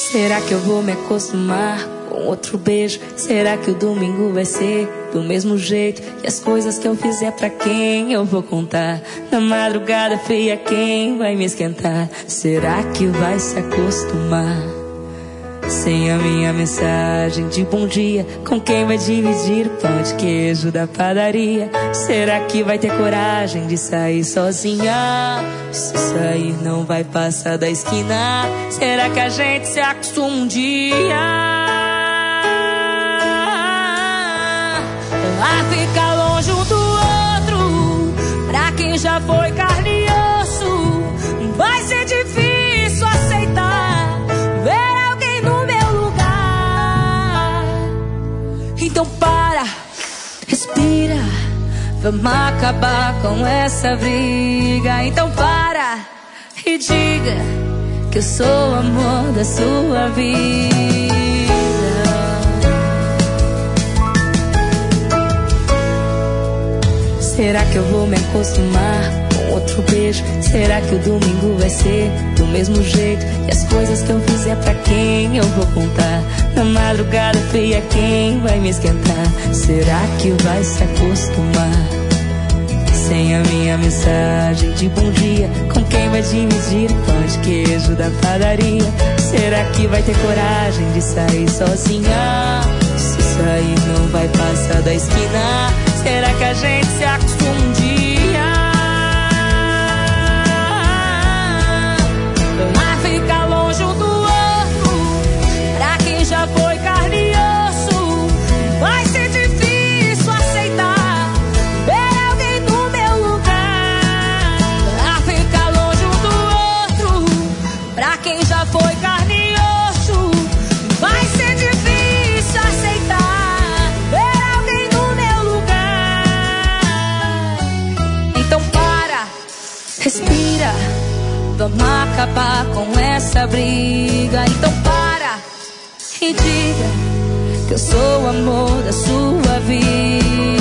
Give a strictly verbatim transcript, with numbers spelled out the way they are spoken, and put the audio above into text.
Será que eu vou me acostumar com outro beijo? Será que o domingo vai ser do mesmo jeito? E as coisas que eu fizer pra quem eu vou contar? Na madrugada fria quem vai me esquentar? Será que vai se acostumar sem a minha mensagem de bom dia? Com quem vai dividir o pão de queijo da padaria? Será que vai ter coragem de sair sozinha? Se sair não vai passar da esquina. Será que a gente se acostuma um dia a ficar longe um do outro? Pra quem já foi carne e osso, vai ser difícil aceitar ver alguém no meu lugar. Então para, respira, vamos acabar com essa briga. Então para e diga que eu sou o amor da sua vida. Será que eu vou me acostumar com outro beijo? Será que o domingo vai ser do mesmo jeito? E as coisas que eu fizer pra quem eu vou contar? Na madrugada fria quem vai me esquentar? Será que vai se acostumar sem a minha mensagem de bom dia? Com quem vai dividir o pão de queijo da padaria? Será que vai ter coragem de sair sozinha? Se sair não vai passar da esquina. Será que a gente se acostuma um dia a ficar longe um do outro? Pra quem já foi carne e osso, vai ser difícil aceitar ver alguém no meu lugar. A ficar longe um do outro, pra quem já foi carne e osso, vai ser difícil aceitar ver alguém no meu lugar. Então para, respira, vamos acabar com essa briga. Então para e diga que eu sou o amor da sua vida.